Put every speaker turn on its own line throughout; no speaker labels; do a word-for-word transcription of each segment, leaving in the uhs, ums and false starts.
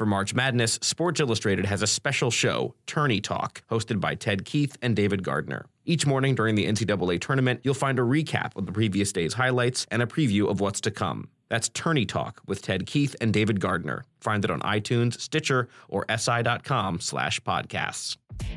For March Madness, Sports Illustrated has a special show, Tourney Talk, hosted by Ted Keith and David Gardner. Each morning during the N C double A tournament, you'll find a recap of the previous day's highlights and a preview of what's to come. That's Tourney Talk with Ted Keith and David Gardner. Find it on iTunes, Stitcher, or si.com slash podcasts.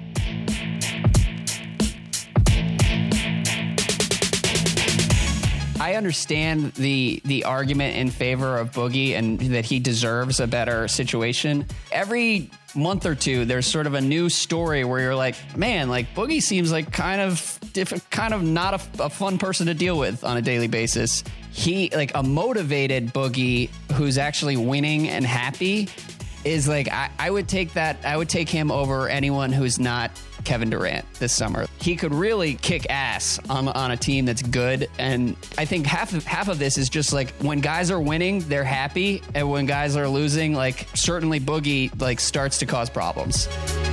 I understand the the argument in favor of Boogie and that he deserves a better situation. Every month or two, there's sort of a new story where you're like, man, like Boogie seems like kind of diff- kind of not a, a fun person to deal with on a daily basis. He like a motivated Boogie who's actually winning and happy is like, I, I would take that. I would take him over anyone who's not Kevin Durant this summer. He could really kick ass on, on a team that's good. And I think half of, half of this is just like when guys are winning, they're happy. And when guys are losing, like certainly Boogie like starts to cause problems.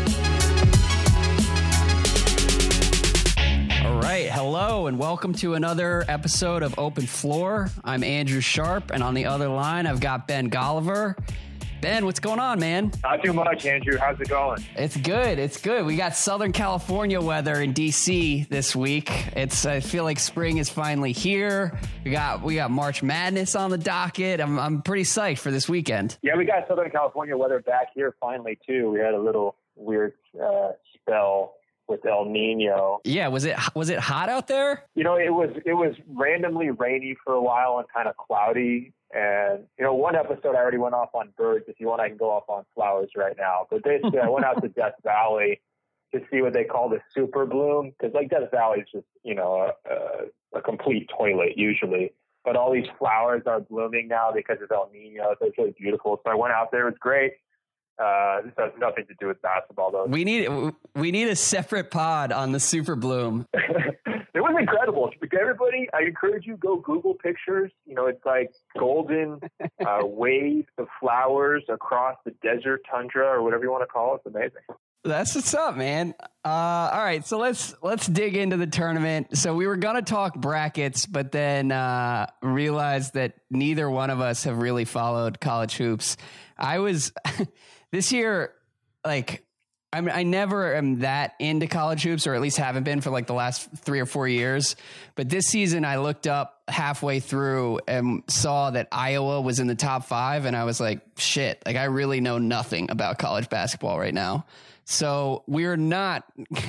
All right. Hello and welcome to another episode of Open Floor. I'm Andrew Sharp, and on the other line, I've got Ben Golliver. Ben, what's going on, man?
Not too much, Andrew. How's it going?
It's good. It's good. We got Southern California weather in D C this week. It's. I feel like spring is finally here. We got we got March Madness on the docket. I'm I'm pretty psyched for this weekend.
Yeah, we got Southern California weather back here finally too. We had a little weird uh, spell with El Nino.
Yeah, was it was it hot out there?
You know, it was it was randomly rainy for a while and kind of cloudy. And, you know, one episode I already went off on birds. If you want, I can go off on flowers right now. But basically, I went out to Death Valley to see what they call the super bloom. Because, like, Death Valley is just, you know, a, a, a complete toilet usually. But all these flowers are blooming now because of El Nino. So it's really beautiful. So I went out there. It was great. Uh, this has nothing to do with basketball, though.
We need we need a separate pod on the super bloom.
It was incredible. Everybody, I encourage you, go Google pictures. You know, it's like golden uh, waves of flowers across the desert tundra or whatever you want to call it. It's amazing.
That's what's up, man. Uh, all right, so let's let's dig into the tournament. So we were going to talk brackets, but then uh, realized that neither one of us have really followed college hoops. I was this year, like, I mean, I never am that into college hoops, or at least haven't been for like the last three or four years. But this season, I looked up halfway through and saw that Iowa was in the top five. And I was like, shit, like I really know nothing about college basketball right now. So we're not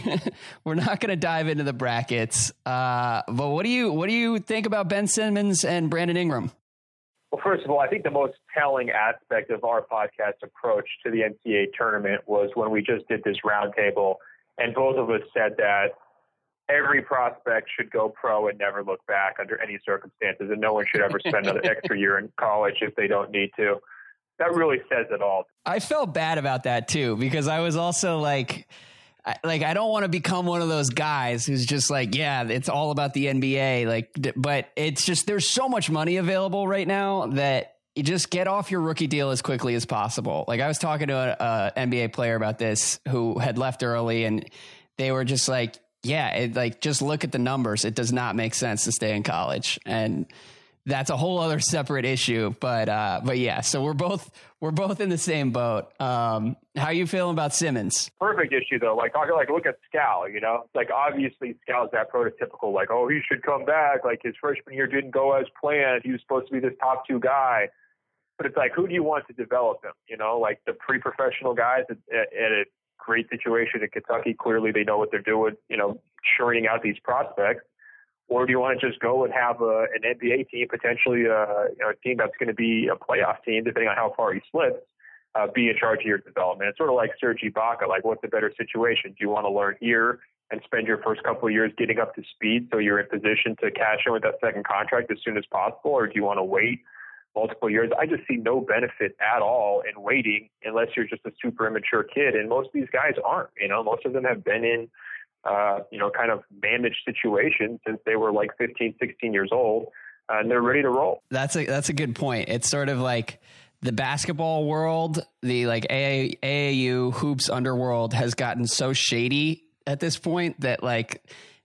we're not going to dive into the brackets. Uh, but what do you what do you think about Ben Simmons and Brandon Ingram?
Well, first of all, I think the most telling aspect of our podcast approach to the N C A A tournament was when we just did this roundtable, and both of us said that every prospect should go pro and never look back under any circumstances, and no one should ever spend another extra year in college if they don't need to. That really says it all.
I felt bad about that too, because I was also like, I, like, I don't want to become one of those guys who's just like, yeah, it's all about the N B A. Like, but it's just, there's so much money available right now that you just get off your rookie deal as quickly as possible. Like I was talking to a, a N B A player about this who had left early, and they were just like, yeah, it, like, just look at the numbers. It does not make sense to stay in college. And that's a whole other separate issue. But, uh, but yeah, so we're both, we're both in the same boat. Um, how are you feeling about Simmons?
Perfect issue though. Like, like look at Scal, you know, like obviously Scal's that prototypical, like, oh, he should come back. Like his freshman year didn't go as planned. He was supposed to be this top two guy, but it's like, who do you want to develop him? You know, like the pre-professional guys at, at, at a great situation at Kentucky. Clearly they know what they're doing, you know, churning out these prospects. Or do you want to just go and have a, an N B A team, potentially a, you know, a team that's going to be a playoff team, depending on how far he slips, uh, be in charge of your development? It's sort of like Serge Ibaka. Like, what's a better situation? Do you want to learn here and spend your first couple of years getting up to speed so you're in position to cash in with that second contract as soon as possible? Or do you want to wait multiple years? I just see no benefit at all in waiting unless you're just a super immature kid. And most of these guys aren't. You know, most of them have been in Uh, you know, kind of managed situation since they were like fifteen, sixteen years old, uh, and they're ready to roll.
That's a, that's a good point. It's sort of like the basketball world, the like A A U hoops underworld has gotten so shady at this point that like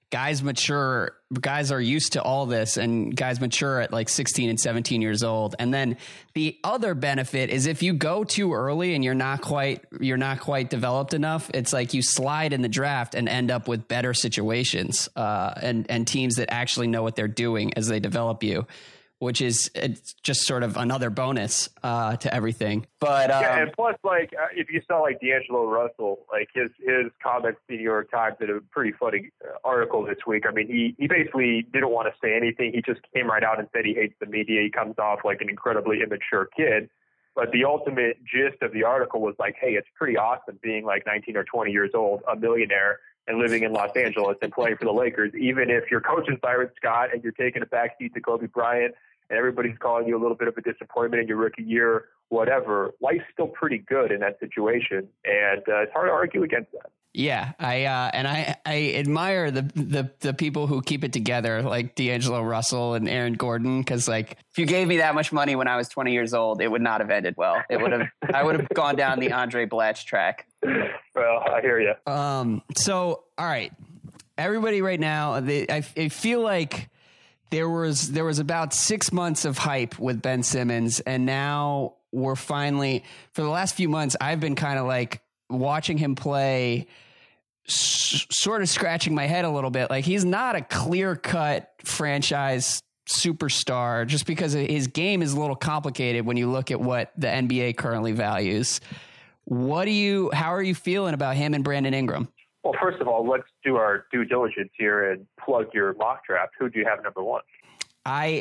guys mature, guys are used to all this, and guys mature at like sixteen and seventeen years old. And then the other benefit is if you go too early and you're not quite, you're not quite developed enough, it's like you slide in the draft and end up with better situations, uh, and, and teams that actually know what they're doing as they develop you, which is it's just sort of another bonus uh, to everything. But um,
yeah, and plus, like uh, if you saw like D'Angelo Russell, like his his comments in the New York Times did a pretty funny article this week. I mean, he he basically didn't want to say anything. He just came right out and said he hates the media. He comes off like an incredibly immature kid. But the ultimate gist of the article was like, hey, it's pretty awesome being like nineteen or twenty years old, a millionaire, and living in Los Angeles and playing for the Lakers, even if your coach is Byron Scott and you're taking a backseat to Kobe Bryant and everybody's calling you a little bit of a disappointment in your rookie year, whatever, life's still pretty good in that situation. And uh, it's hard to argue against that.
Yeah, I uh, and I, I admire the, the the people who keep it together, like D'Angelo Russell and Aaron Gordon, because like if you gave me that much money when I was twenty years old, it would not have ended well. It would have I would have gone down the Andre Blatch track.
Well, I hear you.
Um. So, all right, everybody, right now, they, I, I feel like there was there was about six months of hype with Ben Simmons, and now we're finally, for the last few months, I've been kind of like watching him play, s- sort of scratching my head a little bit. Like, he's not a clear-cut franchise superstar just because his game is a little complicated when you look at what the N B A currently values. What do you, how are you feeling about him and Brandon Ingram?
Well, first of all, let's do our due diligence here and plug your mock draft. Who do you have number one?
I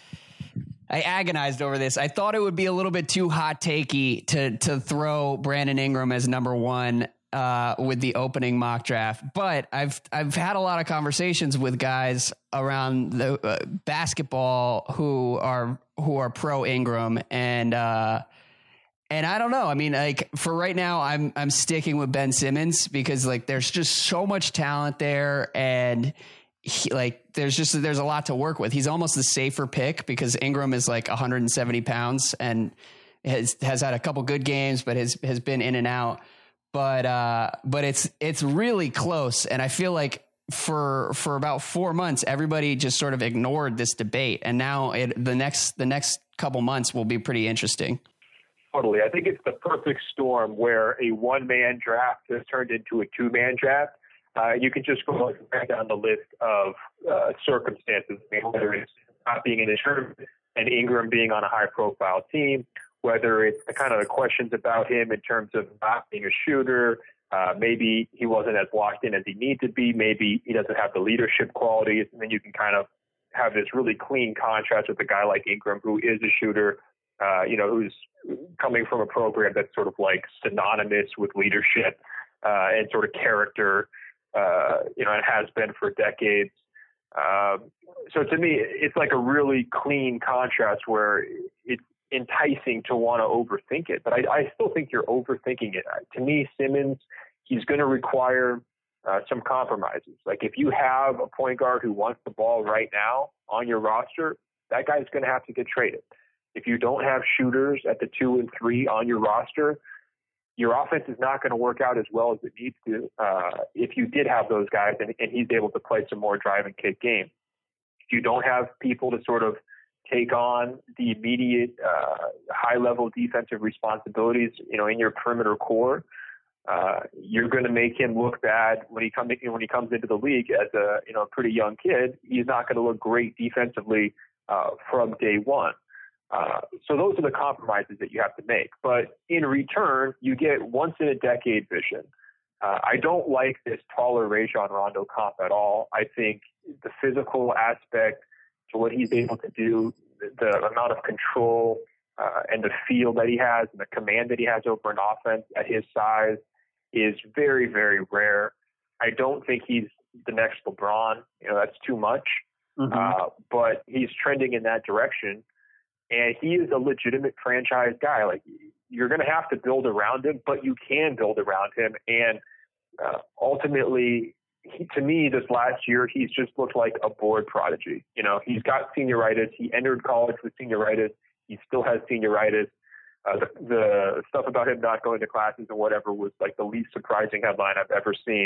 I agonized over this. I thought it would be a little bit too hot takey to to throw Brandon Ingram as number one uh, with the opening mock draft, but I've I've had a lot of conversations with guys around the uh, basketball who are who are pro Ingram, and uh, and I don't know. I mean, like for right now, I'm I'm sticking with Ben Simmons because like there's just so much talent there, and he, like there's just there's a lot to work with. He's almost the safer pick because Ingram is like one hundred seventy pounds and has has had a couple good games, but has has been in and out. But uh, but it's it's really close, and I feel like for for about four months, everybody just sort of ignored this debate, and now it, the next the next couple months will be pretty interesting.
Totally, I think it's the perfect storm where a one man draft has turned into a two man draft. Uh, you can just go back down the list of uh, circumstances, I mean, whether it's not being in the tournament and Ingram being on a high profile team, whether it's the kind of the questions about him in terms of not being a shooter, uh, maybe he wasn't as locked in as he needed to be, maybe he doesn't have the leadership qualities, and then you can kind of have this really clean contrast with a guy like Ingram who is a shooter, uh, you know, who's coming from a program that's sort of like synonymous with leadership uh, and sort of character. Uh, you know, it has been for decades. Um, so to me, it's like a really clean contrast where it's enticing to want to overthink it. But I, I still think you're overthinking it. To me, Simmons, he's going to require uh, some compromises. Like if you have a point guard who wants the ball right now on your roster, that guy's going to have to get traded. If you don't have shooters at the two and three on your roster, your offense is not going to work out as well as it needs to uh, if you did have those guys and, and he's able to play some more drive and kick game. If you don't have people to sort of take on the immediate uh, high-level defensive responsibilities, you know, in your perimeter core, uh, you're going to make him look bad when he comes when he comes into the league as a you know pretty young kid. He's not going to look great defensively uh, from day one. Uh, so those are the compromises that you have to make. But in return, you get once-in-a-decade vision. Uh, I don't like this taller Rajon Rondo comp at all. I think the physical aspect to what he's able to do, the, the amount of control uh, and the feel that he has and the command that he has over an offense at his size is very, very rare. I don't think he's the next LeBron. You know, that's too much. Mm-hmm. Uh, but he's trending in that direction. And he is a legitimate franchise guy. Like you're going to have to build around him, but you can build around him. And uh, ultimately, he, to me, this last year, he's just looked like a board prodigy. You know, he's got senioritis. He entered college with senioritis. He still has senioritis. Uh, the, the stuff about him not going to classes and whatever was like the least surprising headline I've ever seen.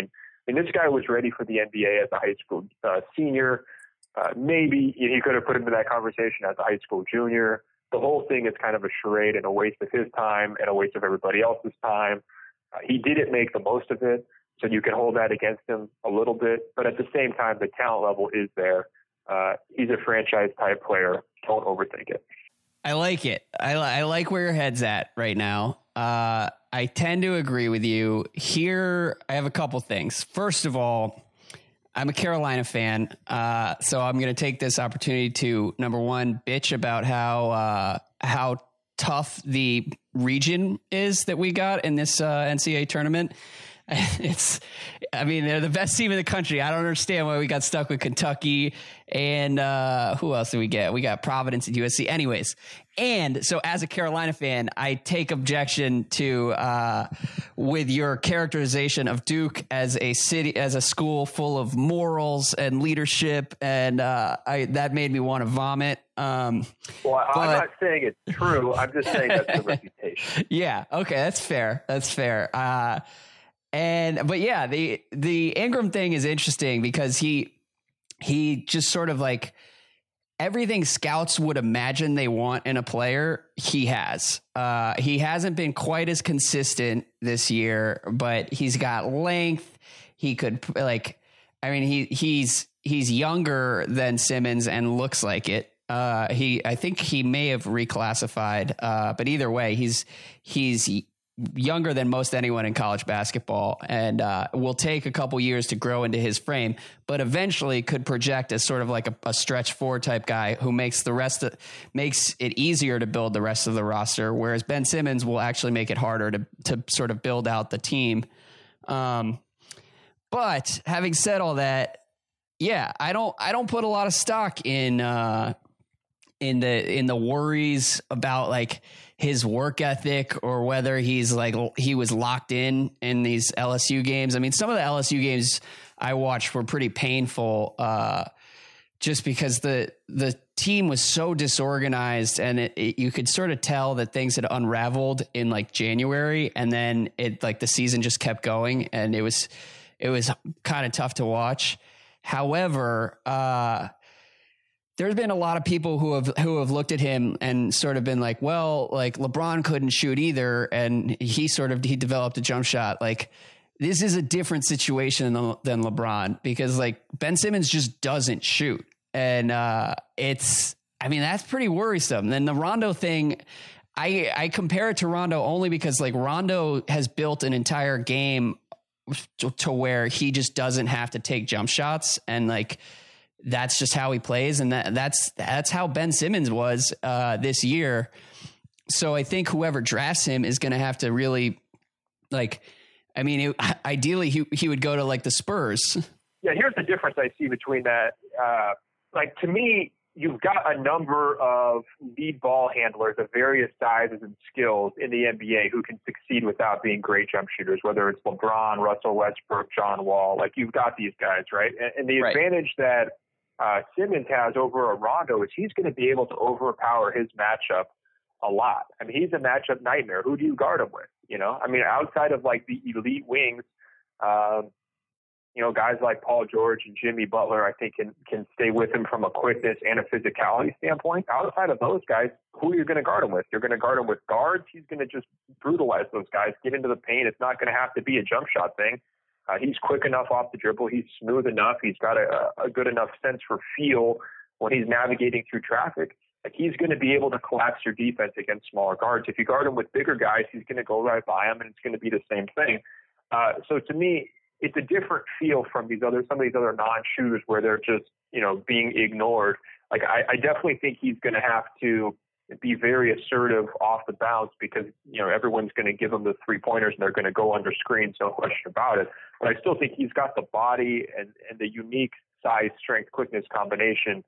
I mean, this guy was ready for the N B A as a high school uh, senior. Uh, maybe he could have put into that conversation as a high school junior. The whole thing is kind of a charade and a waste of his time and a waste of everybody else's time. Uh, he didn't make the most of it, so you can hold that against him a little bit. But at the same time, the talent level is there. Uh, he's a franchise-type player. Don't overthink it.
I like it. I, I like where your head's at right now. Uh, I tend to agree with you. Here, I have a couple things. First of all, I'm a Carolina fan, uh, so I'm going to take this opportunity to, number one, bitch about how uh, how tough the region is that we got in this uh, N C double A tournament. It's, I mean, they're the best team in the country. I don't understand why we got stuck with Kentucky and uh, who else did we get? We got Providence and U S C. Anyways, and so as a Carolina fan, I take objection to uh, with your characterization of Duke as a city, as a school full of morals and leadership, and uh, I that made me want to vomit. Um,
well,
but,
I'm not saying it's true. I'm just saying that's the reputation.
Yeah. Okay, that's fair. That's fair. Uh, And, but yeah, the, the Ingram thing is interesting because he, he just sort of like everything scouts would imagine they want in a player. He has, uh, he hasn't been quite as consistent this year, but he's got length. He could like, I mean, he, he's, he's younger than Simmons and looks like it. Uh, he, I think he may have reclassified, uh, but either way, he's, he's, younger than most anyone in college basketball, and uh, will take a couple years to grow into his frame, but eventually could project as sort of like a, a stretch four type guy who makes the rest of, makes it easier to build the rest of the roster. Whereas Ben Simmons will actually make it harder to, to sort of build out the team. Um, but having said all that, yeah, I don't, I don't put a lot of stock in, uh, in the, in the worries about like his work ethic or whether he's like, he was locked in in these L S U games. I mean, some of the L S U games I watched were pretty painful, uh, just because the, the team was so disorganized and it, it, you could sort of tell that things had unraveled in like January, and then it like the season just kept going and it was, it was kind of tough to watch. However, uh, there's been a lot of people who have who have looked at him and sort of been like, well, like LeBron couldn't shoot either, and he sort of he developed a jump shot. Like this is a different situation than, than LeBron because like Ben Simmons just doesn't shoot, and uh, it's I mean that's pretty worrisome. Then the Rondo thing, I I compare it to Rondo only because like Rondo has built an entire game to, to where he just doesn't have to take jump shots, and like. That's just how he plays. And that, that's, that's how Ben Simmons was uh, this year. So I think whoever drafts him is going to have to really like, I mean, it, ideally he, he would go to like the Spurs.
Yeah. Here's the difference I see between that. Uh, like to me, you've got a number of lead ball handlers of various sizes and skills in the N B A who can succeed without being great jump shooters, whether it's LeBron, Russell Westbrook, John Wall. Like you've got these guys, right? And, and the
right.
advantage that Uh, Simmons has over a Rondo is he's going to be able to overpower his matchup a lot. I mean, he's a matchup nightmare. Who do you guard him with? You know, I mean, outside of like the elite wings, um, you know, guys like Paul George and Jimmy Butler, I think can, can stay with him from a quickness and a physicality standpoint. Outside of those guys, who are you going to guard him with? You're going to guard him with guards. He's going to just brutalize those guys, get into the paint. It's not going to have to be a jump shot thing. Uh, he's quick enough off the dribble. He's smooth enough. He's got a, a good enough sense for feel when he's navigating through traffic. Like he's going to be able to collapse your defense against smaller guards. If you guard him with bigger guys, he's going to go right by him, and it's going to be the same thing. Uh, so to me, it's a different feel from these other some of these other non-shooters where they're just you know being ignored. Like I, I definitely think he's going to have to be very assertive off the bounce because, you know, everyone's going to give him the three pointers and they're going to go under screens. No question about it. But I still think he's got the body and, and the unique size, strength, quickness combination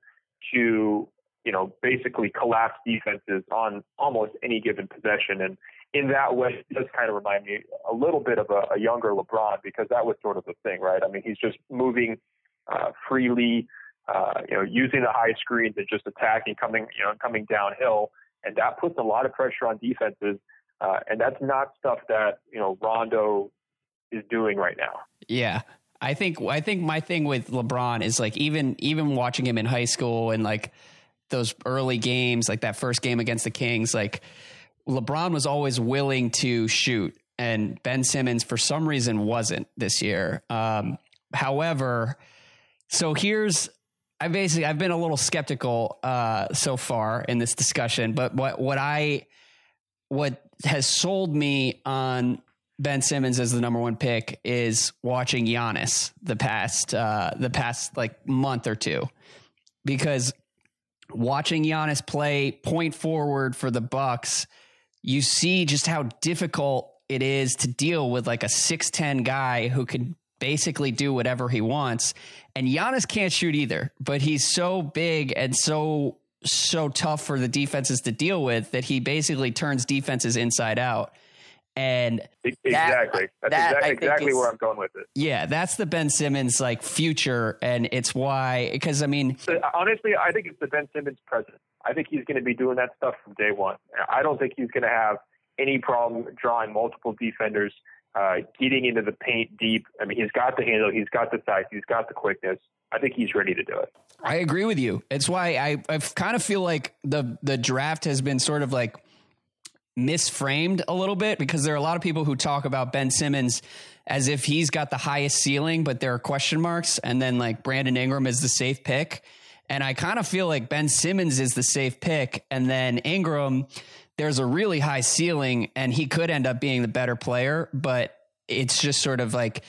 to, you know, basically collapse defenses on almost any given possession. And in that way, it does kind of remind me a little bit of a, a younger LeBron because that was sort of the thing, right? I mean, he's just moving uh, freely, Uh, you know, using the high screens and just attacking, coming, you know, coming downhill, and that puts a lot of pressure on defenses. Uh, and that's not stuff that you know Rondo is doing right now.
Yeah, I think I think my thing with LeBron is like even even watching him in high school and like those early games, like that first game against the Kings, like LeBron was always willing to shoot, and Ben Simmons for some reason wasn't this year. Um, however, so here's I basically I've been a little skeptical uh, so far in this discussion, but what what I what has sold me on Ben Simmons as the number one pick is watching Giannis the past uh, the past like month or two, because watching Giannis play point forward for the Bucks, you see just how difficult it is to deal with like a six ten guy who can basically do whatever he wants. And Giannis can't shoot either, but he's so big and so so tough for the defenses to deal with that he basically turns defenses inside out. And
exactly,
that,
that's
that
exactly, exactly where I'm going with it.
Yeah, that's the Ben Simmons like future, and it's why because I mean,
so, honestly, I think it's the Ben Simmons present. I think he's going to be doing that stuff from day one. I don't think he's going to have any problem drawing multiple defenders, uh, getting into the paint deep. I mean, he's got the handle, he's got the size, he's got the quickness. I think he's ready to do it.
I agree with you. It's why I I kind of feel like the the draft has been sort of like misframed a little bit, because there are a lot of people who talk about Ben Simmons as if he's got the highest ceiling, but there are question marks. And then like Brandon Ingram is the safe pick. And I kind of feel like Ben Simmons is the safe pick. And then Ingram, there's a really high ceiling and he could end up being the better player, but it's just sort of like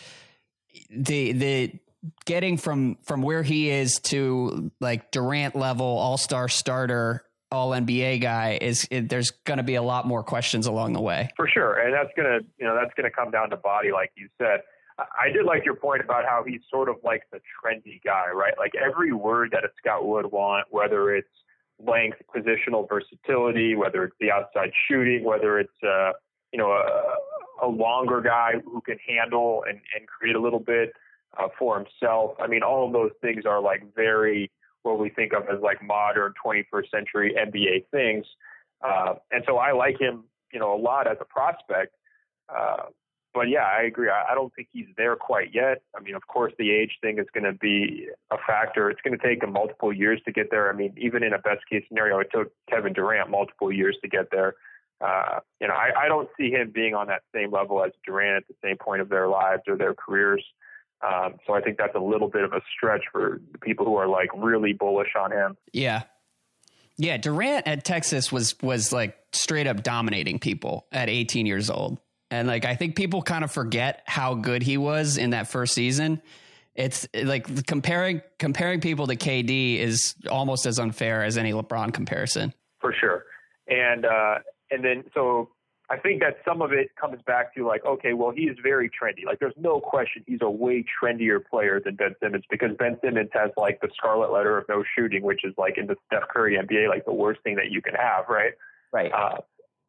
the, the getting from, from where he is to like Durant level, all-star starter, all N B A guy is it, there's going to be a lot more questions along the way.
For sure. And that's going to, you know, that's going to come down to body, like you said. I did like your point about how he's sort of like the trendy guy, right? Like every word that a scout would want, whether it's length, positional versatility, whether it's the outside shooting, whether it's, uh, you know, a, a longer guy who can handle and, and create a little bit uh, for himself. I mean, all of those things are like very, what we think of as like modern twenty-first century N B A things. Uh, and so I like him, you know, a lot as a prospect. Uh, but yeah, I agree. I, I don't think he's there quite yet. I mean, of course, the age thing is going to be a factor. It's going to take him multiple years to get there. I mean, even in a best case scenario, it took Kevin Durant multiple years to get there. Uh, you know, I, I don't see him being on that same level as Durant at the same point of their lives or their careers. Um, so I think that's a little bit of a stretch for the people who are like really bullish on him.
Yeah. Yeah. Durant at Texas was, was like straight up dominating people at eighteen years old. And like, I think people kind of forget how good he was in that first season. It's like comparing, comparing people to K D is almost as unfair as any LeBron comparison.
For sure. And, uh, and then, so I think that some of it comes back to like, okay, well, he is very trendy. Like there's no question he's a way trendier player than Ben Simmons, because Ben Simmons has like the scarlet letter of no shooting, which is like in the Steph Curry N B A, like the worst thing that you can have. Right.
Right.
Uh,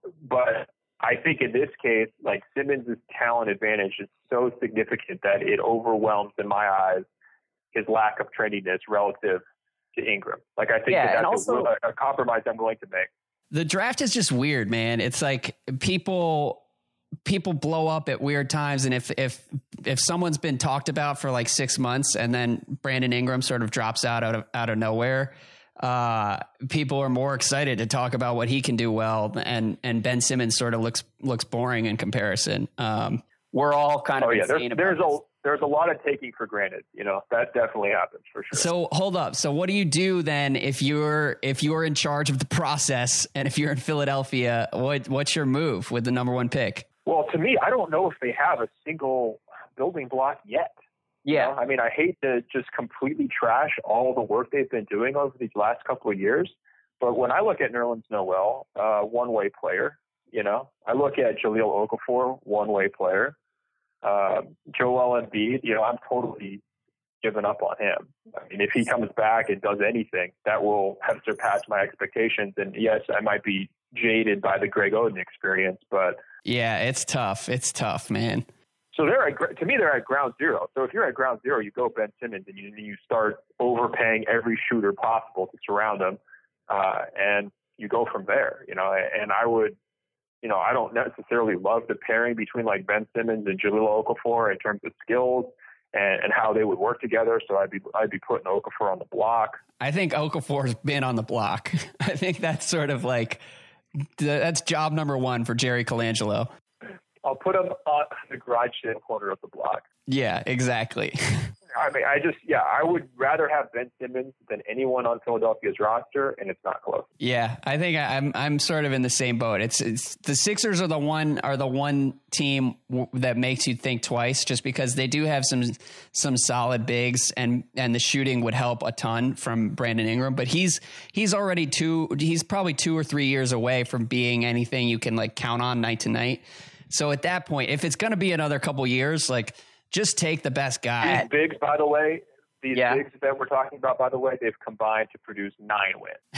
but I think in this case, like Simmons' talent advantage is so significant that it overwhelms in my eyes his lack of trendiness relative to Ingram. Like I think
yeah,
that that's
also-
a, a compromise I'm willing to make.
The draft is just weird, man. It's like people people blow up at weird times, and if if if someone's been talked about for like six months and then Brandon Ingram sort of drops out out of out of nowhere, uh, people are more excited to talk about what he can do well, and and Ben Simmons sort of looks looks boring in comparison. Um, we're all kind of
oh yeah, there's,
insane
there's
about
a
this.
there's a lot of taking for granted. You know, that definitely happens for sure.
So hold up. So what do you do then if you're if you're in charge of the process and if you're in Philadelphia? What what's your move with the number one pick?
Well, to me, I don't know if they have a single building block yet.
Yeah,
You know? I mean, I hate to just completely trash all the work they've been doing over these last couple of years, but when I look at Nerlens Noel, uh, one-way player, you know, I look at Jahlil Okafor, one-way player. Uh, Joel Embiid, you know, I'm totally given up on him. I mean, if he comes back and does anything, that will have surpassed my expectations. And yes, I might be jaded by the Greg Oden experience, but
yeah, it's tough. It's tough, man.
so they're at, to me, they're at ground zero. So if you're at ground zero, you go Ben Simmons and you, you start overpaying every shooter possible to surround him, uh, and you go from there. You know, and I would. You know, I don't necessarily love the pairing between like Ben Simmons and Jahlil Okafor in terms of skills and, and how they would work together. So I'd be I'd be putting Okafor on the block.
I think Okafor's been on the block. I think that's sort of like that's job number one for Jerry Colangelo.
I'll put him on the garage sale corner of the block.
Yeah, exactly.
I mean, I just, yeah, I would rather have Ben Simmons than anyone on Philadelphia's roster, and it's not close.
Yeah, I think I'm I'm sort of in the same boat. It's it's the Sixers are the one are the one team w- that makes you think twice, just because they do have some some solid bigs, and and the shooting would help a ton from Brandon Ingram, but he's he's already two he's probably two or three years away from being anything you can like count on night to night. So at that point, if it's going to be another couple years, like, just take the best guy.
These bigs, by the way, these
yeah.
bigs that we're talking about, by the way, they've combined to produce nine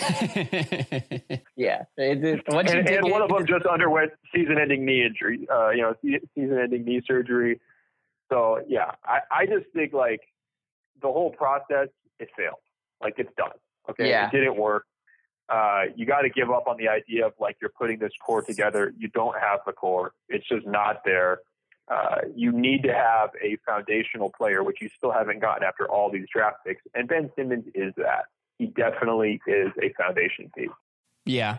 wins.
yeah.
and, and one of them just underwent season-ending knee injury, uh, you know, season-ending knee surgery. So, yeah, I, I just think, like, the whole process, it failed. Like, it's done. Okay?
Yeah.
It didn't work. Uh, you got to give up on the idea of, like, you're putting this core together. You don't have the core. It's just not there. Uh, you need to have a foundational player, which you still haven't gotten after all these draft picks. And Ben Simmons is that. He definitely is a foundation piece.
Yeah.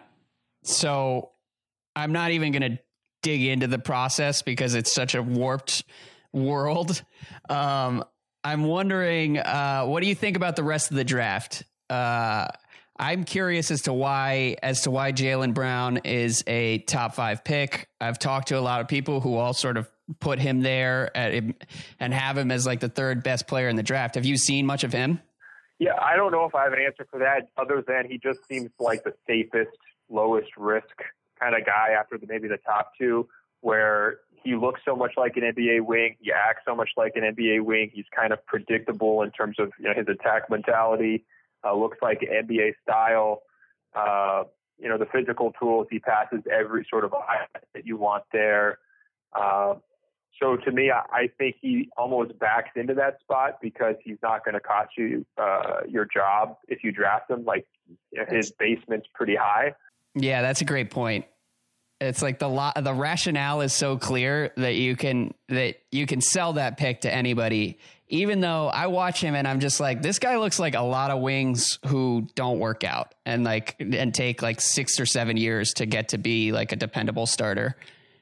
So I'm not even going to dig into the process because it's such a warped world. Um, I'm wondering, uh, what do you think about the rest of the draft? Uh, I'm curious as to why, as to why Jaylen Brown is a top five pick. I've talked to a lot of people who all sort of put him there at, and have him as like the third best player in the draft. Have you seen much of him?
Yeah, I don't know if I have an answer for that other than he just seems like the safest, lowest risk kind of guy after the, maybe the top two, where he looks so much like an N B A wing. He acts so much like an N B A wing. He's kind of predictable in terms of, you know, his attack mentality. Uh, looks like N B A style. Uh, you know, the physical tools, he passes every sort of eye that you want there. Uh, so to me, I, I think he almost backs into that spot because he's not going to cost you uh, your job if you draft him. Like, you know, his basement's pretty high.
Yeah, that's a great point. It's like the lo- the rationale is so clear that you can that you can sell that pick to anybody. Even though I watch him and I'm just like, this guy looks like a lot of wings who don't work out and like and take like six or seven years to get to be like a dependable starter.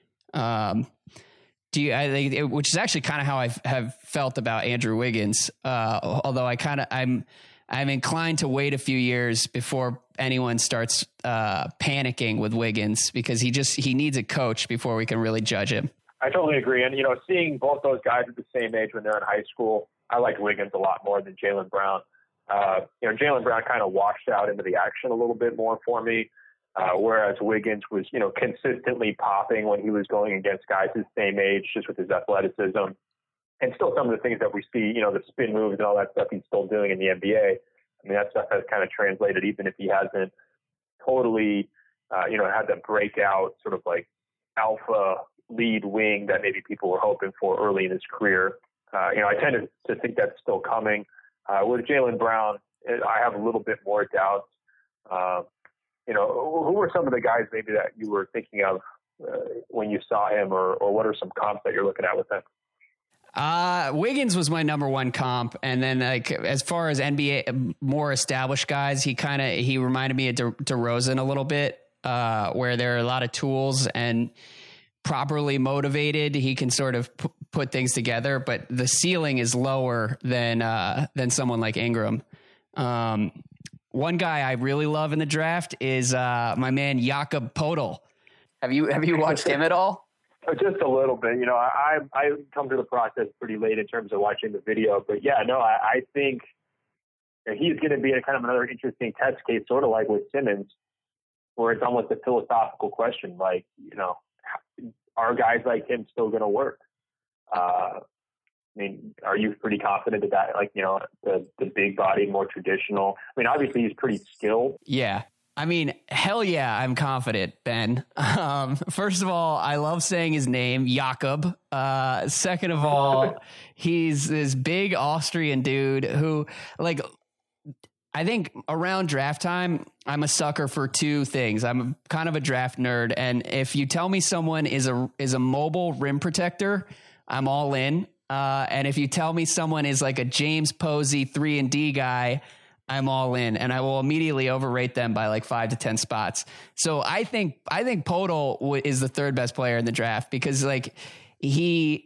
Um, do you? I think, which is actually kind of how I have felt about Andrew Wiggins. Uh, although I kind of I'm. I'm inclined to wait a few years before anyone starts uh, panicking with Wiggins because he just he needs a coach before we can really judge him.
I totally agree. And, you know, seeing both those guys at the same age when they're in high school, I like Wiggins a lot more than Jaylen Brown. Uh, you know, Jaylen Brown kind of washed out into the action a little bit more for me, uh, whereas Wiggins was, you know, consistently popping when he was going against guys his same age just with his athleticism. And still some of the things that we see, you know, the spin moves and all that stuff he's still doing in the N B A. I mean, that stuff has kind of translated even if he hasn't totally, uh, you know, had the breakout sort of like alpha lead wing that maybe people were hoping for early in his career. Uh, you know, I tend to, to think that's still coming. Uh, with Jaylen Brown, I have a little bit more doubts. Uh, you know, who were some of the guys maybe that you were thinking of uh, when you saw him, or, or what are some comps that you're looking at with him?
Uh, Wiggins was my number one comp. And then like, as far as N B A more established guys, he kind of, he reminded me of De- DeRozan a little bit, uh, where there are a lot of tools and properly motivated, he can sort of p- put things together, but the ceiling is lower than, uh, than someone like Ingram. Um, one guy I really love in the draft is, uh, my man, Jakob Poeltl. Have you, have you watched him at all?
Just a little bit, you know, I, I come to the process pretty late in terms of watching the video, but yeah, no, I, I think he's going to be a kind of another interesting test case, sort of like with Simmons, where it's almost a philosophical question. Like, you know, are guys like him still going to work? Uh, I mean, are you pretty confident that, that like, you know, the, the big body, more traditional, I mean, obviously he's pretty skilled.
Yeah. I mean, hell yeah, I'm confident, Ben. Um, first of all, I love saying his name, Jakob. Uh, second of all, he's this big Austrian dude who, like, I think around draft time, I'm a sucker for two things. I'm kind of a draft nerd, and if you tell me someone is a is a mobile rim protector, I'm all in. Uh, and if you tell me someone is like a James Posey three and D guy, I'm all in, and I will immediately overrate them by like five to ten spots. So I think I think Podol w- is the third best player in the draft because like he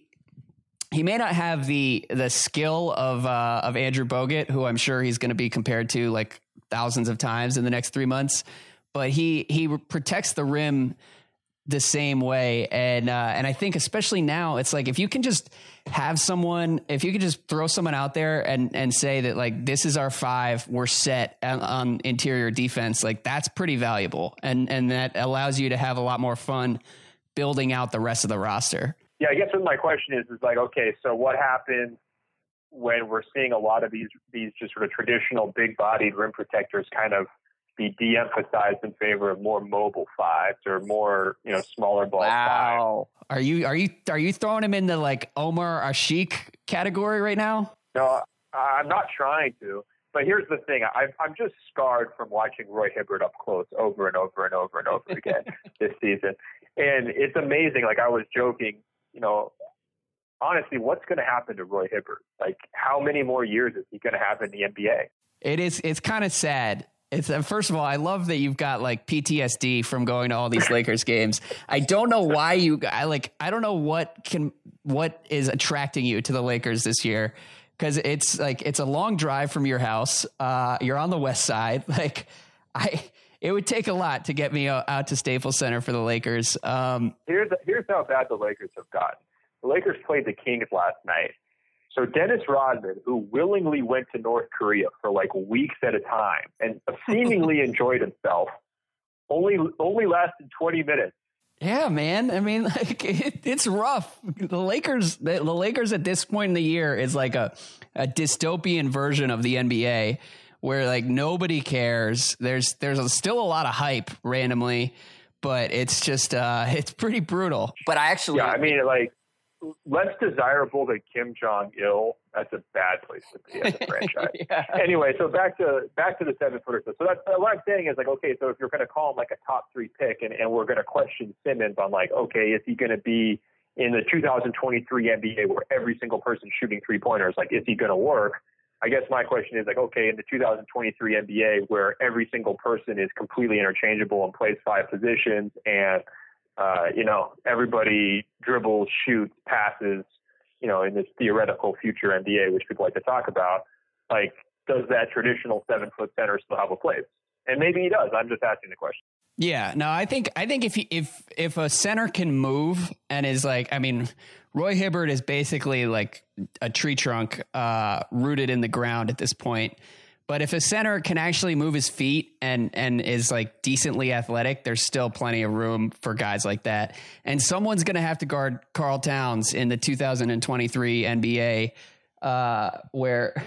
he may not have the the skill of uh, of Andrew Bogut, who I'm sure he's going to be compared to like thousands of times in the next three months, but he he protects the rim the same way. And, uh, and I think especially now it's like, if you can just have someone, if you could just throw someone out there and, and say that like, this is our five, we're set on, on interior defense. Like that's pretty valuable. And, and that allows you to have a lot more fun building out the rest of the roster.
Yeah. I guess what my question is, is like, okay, so what happens when we're seeing a lot of these, these just sort of traditional big bodied rim protectors kind of be de-emphasized in favor of more mobile fives or more, you know, smaller ball
wow.
fives.
Are you, are you, are you throwing him in the like Omar Ashik category right now?
No, I'm not trying to, but here's the thing. I've, I'm just scarred from watching Roy Hibbert up close over and over and over and over again this season. And it's amazing. Like I was joking, you know, honestly, what's going to happen to Roy Hibbert? Like how many more years is he going to have in the N B A?
It is, it's kind of sad. It's uh, first of all, I love that you've got like P T S D from going to all these Lakers games. I don't know why you I like, I don't know what can, what is attracting you to the Lakers this year. Cause it's like, it's a long drive from your house. Uh, you're on the West Side. Like I, it would take a lot to get me out to Staples Center for the Lakers. Um,
here's, here's how bad the Lakers have gotten. The Lakers played the Kings last night. So Dennis Rodman, who willingly went to North Korea for like weeks at a time and seemingly enjoyed himself, only only lasted twenty minutes.
Yeah, man. I mean, like it, it's rough. The Lakers, the, the Lakers at this point in the year is like a, a dystopian version of the N B A, where like nobody cares. There's there's a, still a lot of hype randomly, but it's just uh, it's pretty brutal.
But I actually,
yeah, I mean, like. Less desirable than Kim Jong-il. That's a bad place to be as a franchise. yeah. Anyway, so back to back to the seven footer. So that's what I'm saying is like, okay, so if you're going to call him like a top three pick, and, and we're going to question Simmons on like, okay, is he going to be in the two thousand twenty-three N B A where every single person's shooting three pointers? Like, is he going to work? I guess my question is like, okay, in the two thousand twenty-three N B A where every single person is completely interchangeable and plays five positions and Uh, you know, everybody dribbles, shoots, passes, you know, in this theoretical future N B A, which people like to talk about. Like, does that traditional seven foot center still have a place? And maybe he does. I'm just asking the question.
Yeah, no, I think I think if he, if if a center can move and is like, I mean, Roy Hibbert is basically like a tree trunk uh, rooted in the ground at this point. But if a center can actually move his feet and and is like decently athletic, there's still plenty of room for guys like that. And someone's going to have to guard Karl Towns in the two thousand twenty-three N B A, uh, where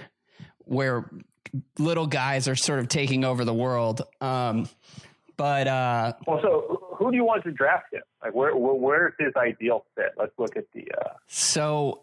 where little guys are sort of taking over the world. Um, but uh,
well, so who do you want to draft him? Like, where, where where's his ideal fit? Let's look at the. Uh...
So.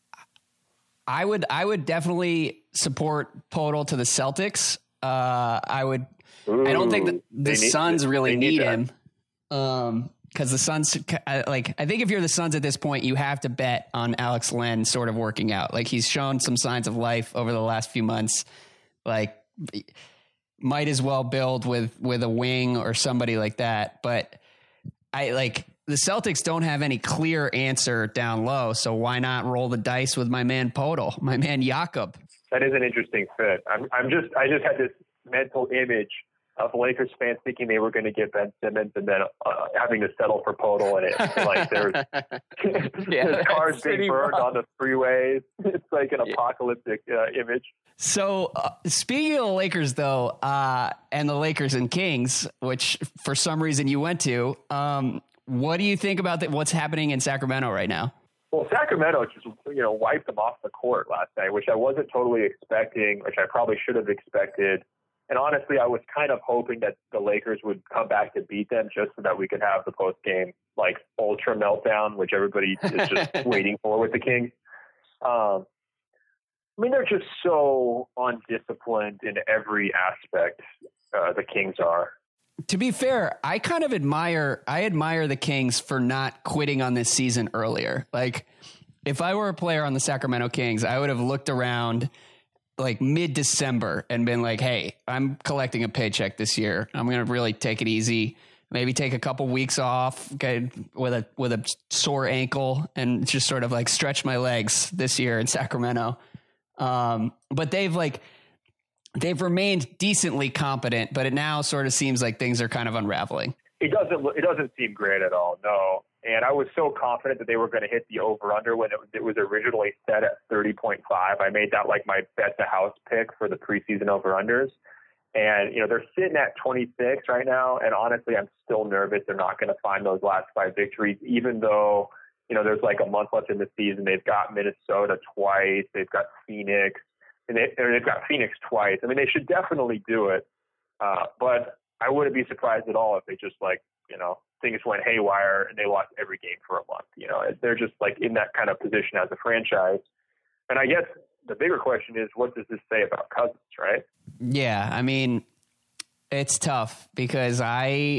I would, I would definitely support Podol to the Celtics. Uh, I would, Ooh, I don't think that the need, Suns really need, need him. Um, cause the Suns, like, I think if you're the Suns at this point, you have to bet on Alex Len sort of working out. Like he's shown some signs of life over the last few months. Like might as well build with, with a wing or somebody like that. But I like, the Celtics don't have any clear answer down low, so why not roll the dice with my man Podol, my man Jakob?
That is an interesting fit. I'm, I'm just, I just had this mental image of Lakers fans thinking they were going to get Ben Simmons and then uh, having to settle for Podol, and it's like there's,
yeah,
there's cars being burned
rough.
on the freeways. It's like an yeah. apocalyptic uh, image.
So uh, speaking of the Lakers, though, uh, and the Lakers and Kings, which for some reason you went to. Um, What do you think about the, what's happening in Sacramento right now?
Well, Sacramento just, you know, wiped them off the court last night, which I wasn't totally expecting, which I probably should have expected. And honestly, I was kind of hoping that the Lakers would come back to beat them just so that we could have the post-game, like, ultra meltdown, which everybody is just waiting for with the Kings. Um, I mean, they're just so undisciplined in every aspect, uh, the Kings are.
To be fair, I kind of admire, I admire the Kings for not quitting on this season earlier. Like if I were a player on the Sacramento Kings, I would have looked around like mid-December and been like, hey, I'm collecting a paycheck this year. I'm going to really take it easy. Maybe take a couple weeks off okay, with a with a sore ankle and just sort of like stretch my legs this year in Sacramento. Um, but they've like they've remained decently competent, but it now sort of seems like things are kind of unraveling.
It doesn't it doesn't seem great at all, no. And I was so confident that they were going to hit the over-under when it, it was originally set at thirty point five. I made that like my bet the house pick for the preseason over-unders. And, you know, they're sitting at twenty-six right now. And honestly, I'm still nervous they're not going to find those last five victories, even though, you know, there's like a month left in the season. They've got Minnesota twice. They've got Phoenix. And they, they've got Phoenix twice. I mean, they should definitely do it. Uh, but I wouldn't be surprised at all if they just like, you know, things went haywire and they lost every game for a month. You know, they're just like in that kind of position as a franchise. And I guess the bigger question is, what does this say about Cousins, right?
Yeah, I mean, it's tough because I,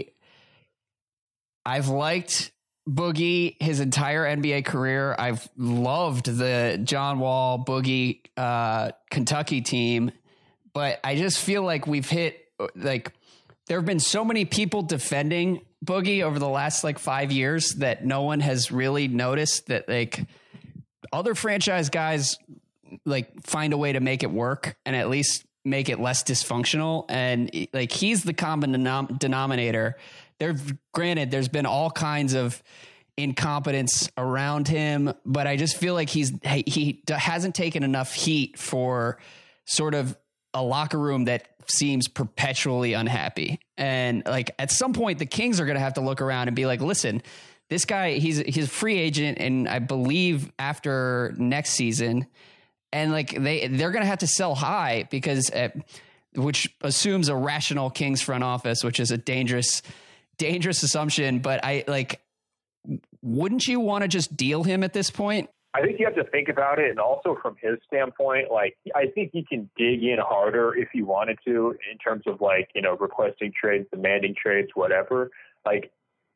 I've liked Boogie his entire N B A career. I've loved the John Wall Boogie uh, Kentucky team, but I just feel like we've hit like there have been so many people defending Boogie over the last like five years that no one has really noticed that like other franchise guys like find a way to make it work and at least make it less dysfunctional. And like, he's the common denom- denominator there. Granted, there's been all kinds of incompetence around him, but I just feel like he's, he, he hasn't taken enough heat for sort of a locker room that seems perpetually unhappy. And like at some point the Kings are going to have to look around and be like, listen, this guy, he's, he's a free agent. And I believe after next season, and like they, they're going to have to sell high because, uh, which assumes a rational Kings front office, which is a dangerous, dangerous assumption. But I like, wouldn't you want to just deal him at this point?
I think you have to think about it. And also from his standpoint, like, I think he can dig in harder if he wanted to in terms of like, you know, requesting trades, demanding trades, whatever. Like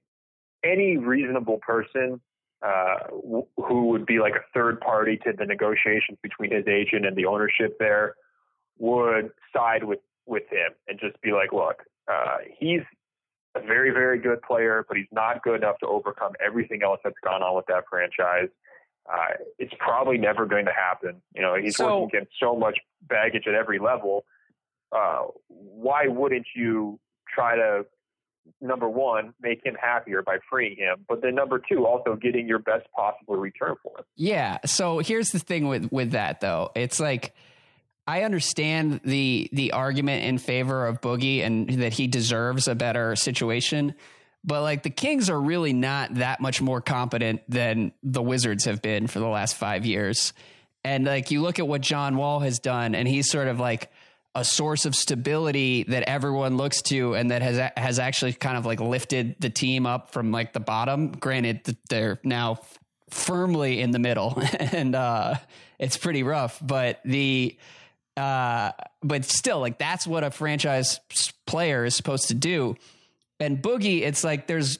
any reasonable person uh, w- who would be like a third party to the negotiations between his agent and the ownership there would side with, with him and just be like, look, uh, he's a very, very good player, but he's not good enough to overcome everything else that's gone on with that franchise. Uh, it's probably never going to happen. You know, he's
so,
working against so much baggage at every level. Uh, why wouldn't you try to, number one, make him happier by freeing him, but then number two, also getting your best possible return for him?
Yeah. So here's the thing with, with that though. It's like, I understand the, the argument in favor of Boogie and that he deserves a better situation. But like the Kings are really not that much more competent than the Wizards have been for the last five years. And like you look at what John Wall has done, and he's sort of like a source of stability that everyone looks to, and that has has actually kind of like lifted the team up from like the bottom. Granted, they're now firmly in the middle, and uh, it's pretty rough. But the uh, but still, like that's what a franchise player is supposed to do. And Boogie, it's like there's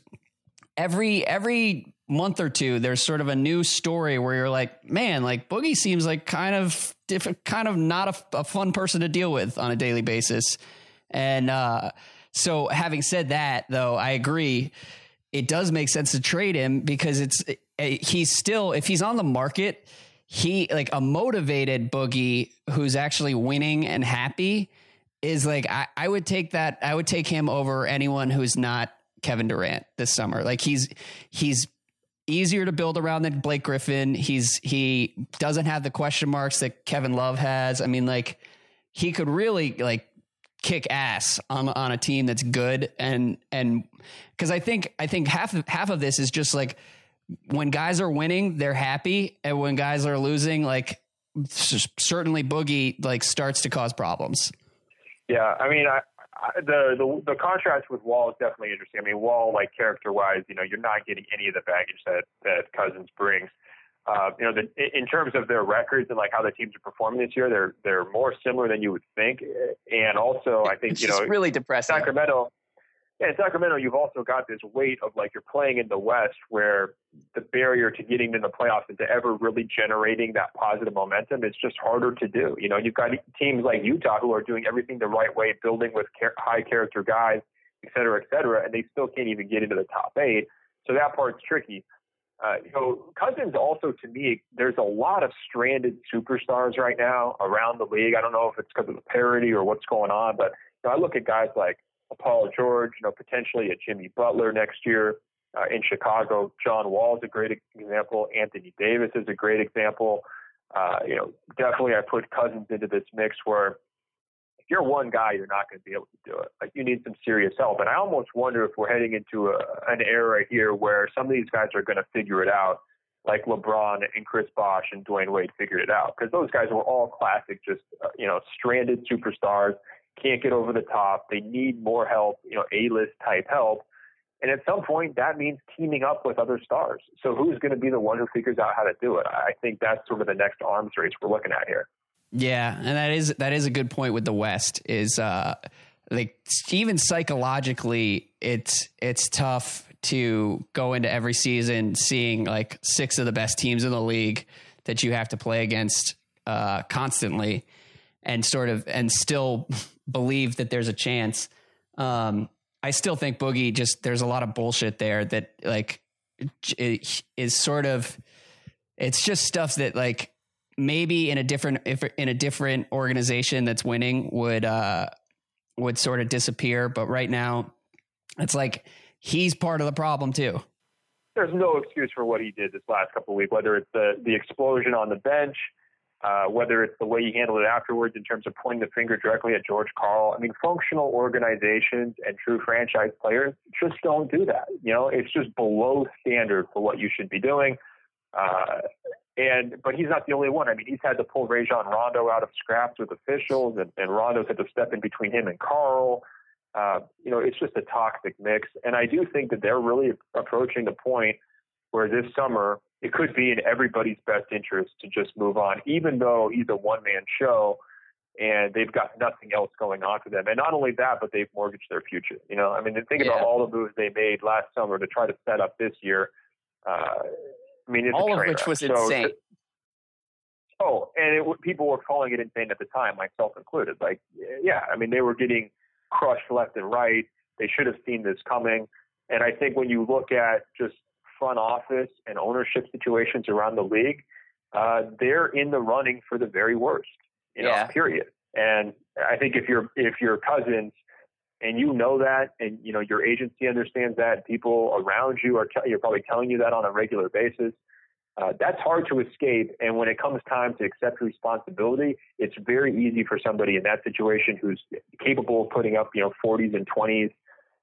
every every month or two, there's sort of a new story where you're like, man, like Boogie seems like kind of different, kind of not a, a fun person to deal with on a daily basis. And uh, so having said that, though, I agree. It does make sense to trade him because it's he's still, if he's on the market, he like a motivated Boogie who's actually winning and happy is like, I, I would take that. I would take him over anyone who's not Kevin Durant this summer. Like he's, he's easier to build around than Blake Griffin. He's, he doesn't have the question marks that Kevin Love has. I mean, like he could really like kick ass on, on a team that's good. And, and cause I think, I think half of, half of this is just like when guys are winning, they're happy. And when guys are losing, like certainly Boogie like starts to cause problems.
Yeah, I mean, I, I, the, the the contrast with Wall is definitely interesting. I mean, Wall, like character-wise, you know, you're not getting any of the baggage that that Cousins brings. Uh, you know, the, in terms of their records and like how the teams are performing this year, they're they're more similar than you would think. And also, I think
it's
you
just
know,
really depressing.
Sacramento, Yeah, in Sacramento, you've also got this weight of like you're playing in the West where the barrier to getting in the playoffs and to ever really generating that positive momentum is just harder to do. You know, you've got teams like Utah who are doing everything the right way, building with char- high character guys, et cetera, et cetera, and they still can't even get into the top eight. So that part's tricky. Uh, you know, Cousins also, to me, there's a lot of stranded superstars right now around the league. I don't know if it's because of the parity or what's going on, but you know, I look at guys like Paul George, you know, potentially a Jimmy Butler next year uh, in Chicago. John Wall is a great example. Anthony Davis is a great example. Uh, you know, definitely I put Cousins into this mix where if you're one guy, you're not going to be able to do it. Like you need some serious help. And I almost wonder if we're heading into a, an era here where some of these guys are going to figure it out, like LeBron and Chris Bosh and Dwayne Wade figured it out. Because those guys were all classic, just, uh, you know, stranded superstars. Can't get over the top. They need more help, you know, A-list type help. And at some point, that means teaming up with other stars. So who's going to be the one who figures out how to do it? I think that's sort of the next arms race we're looking at here.
Yeah, and that is that is a good point with the West. Is uh, like even psychologically, it's it's tough to go into every season seeing like six of the best teams in the league that you have to play against uh, constantly, and sort of and still believe that there's a chance. Um, I still think Boogie just there's a lot of bullshit there that like it is sort of it's just stuff that like maybe in a different if in a different organization that's winning would uh, would sort of disappear. But right now, it's like he's part of the problem too.
There's no excuse for what he did this last couple of weeks, whether it's the the explosion on the bench. Uh, whether it's the way he handled it afterwards in terms of pointing the finger directly at George Karl. I mean, functional organizations and true franchise players just don't do that. You know, it's just below standard for what you should be doing. Uh, and but he's not the only one. I mean, he's had to pull Rajon Rondo out of scraps with officials, and, and Rondo's had to step in between him and Karl. Uh, you know, it's just a toxic mix. And I do think that they're really approaching the point where this summer it could be in everybody's best interest to just move on, even though he's a one-man show and they've got nothing else going on for them. And not only that, but they've mortgaged their future. You know, I mean, think
yeah.
about all the moves they made last summer to try to set up this year. Uh, I mean, it's
all
a
of
train
which
wreck.
was
So,
insane.
Oh, and it, people were calling it insane at the time, myself included. Like, yeah, I mean, they were getting crushed left and right. They should have seen this coming. And I think when you look at just front office and ownership situations around the league, uh, they're in the running for the very worst, you know,
yeah.
period. And I think if you're, if you're Cousins and you know that, and, you know, your agency understands that, people around you are, te- you're probably telling you that on a regular basis, uh, that's hard to escape. And when it comes time to accept responsibility, it's very easy for somebody in that situation who's capable of putting up, you know, forties and twenties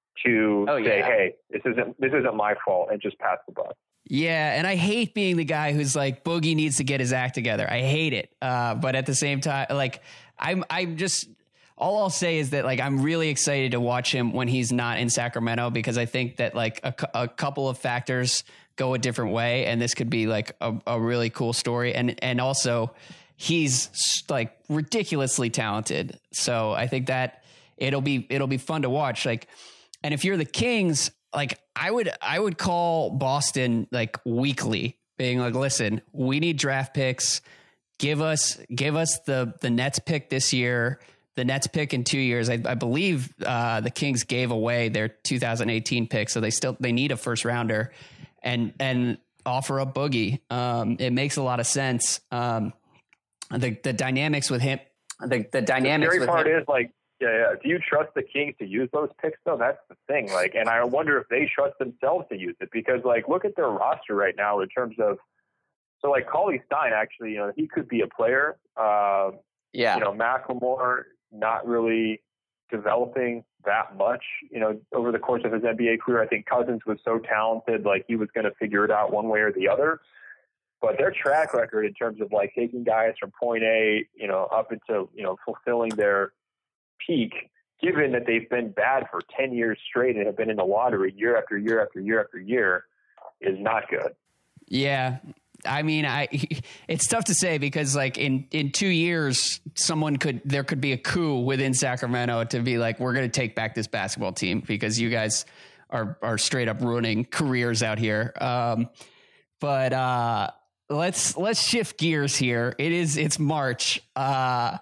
to
oh,
say,
yeah.
hey, this isn't this isn't my fault, and just pass the buck.
Yeah, and I hate being the guy who's like, Boogie needs to get his act together. I hate it. Uh, but at the same time, like, I'm I'm just, all I'll say is that, like, I'm really excited to watch him when he's not in Sacramento, because I think that, like, a, a couple of factors go a different way, and this could be, like, a, a really cool story. And and also, he's, like, ridiculously talented. So I think that it'll be it'll be fun to watch. Like, and if you're the Kings, like I would, I would call Boston like weekly, being like, listen, we need draft picks. Give us, give us the, the Nets pick this year, the Nets pick in two years. I, I believe uh, the Kings gave away their two thousand eighteen pick. So they still, they need a first rounder and, and offer up Boogie. Um, it makes a lot of sense. Um, the, the dynamics with him, the, the dynamics
the scary
with
part
him,
is like, Yeah, yeah. Do you trust the Kings to use those picks, though? That's the thing. Like, and I wonder if they trust themselves to use it, because, like, look at their roster right now in terms of, so, like, Cauley Stein, actually, you know, he could be a player. Uh,
yeah.
You know, McLemore not really developing that much, you know, over the course of his N B A career. I think Cousins was so talented, like, he was going to figure it out one way or the other. But their track record in terms of, like, taking guys from point A, you know, up into, you know, fulfilling their peak, given that they've been bad for ten years straight and have been in the lottery year after year after year after year, is not good.
Yeah. I mean, I it's tough to say because like in, in two years, someone could there could be a coup within Sacramento to be like, we're going to take back this basketball team because you guys are are straight up ruining careers out here. Um, but uh, let's let's shift gears here. It is it's March. Uh,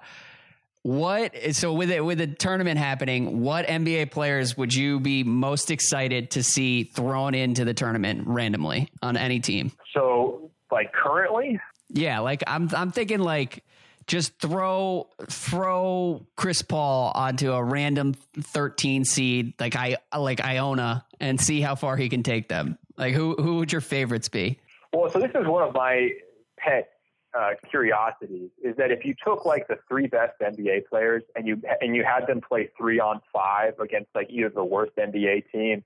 what so with it with the tournament happening, what N B A players would you be most excited to see thrown into the tournament randomly on any team?
So. Like currently?
Yeah, like I'm I'm thinking like just throw throw Chris Paul onto a random thirteen seed like I like Iona and see how far he can take them. Like who who would your favorites be?
Well, so this is one of my pet uh, curiosities is that if you took like the three best N B A players and you and you had them play three on five against like either the worst N B A team